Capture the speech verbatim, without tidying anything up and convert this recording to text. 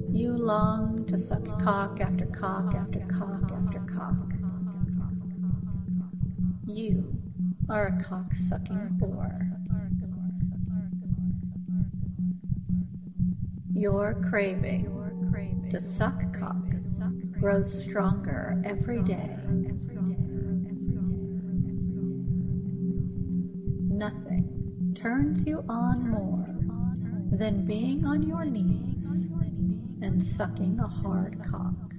You long to suck cock after cock after cock after cock. You are a cock-sucking whore. Your craving to suck cock grows stronger every day. Nothing turns you on more than being on your knees and sucking a hard cock.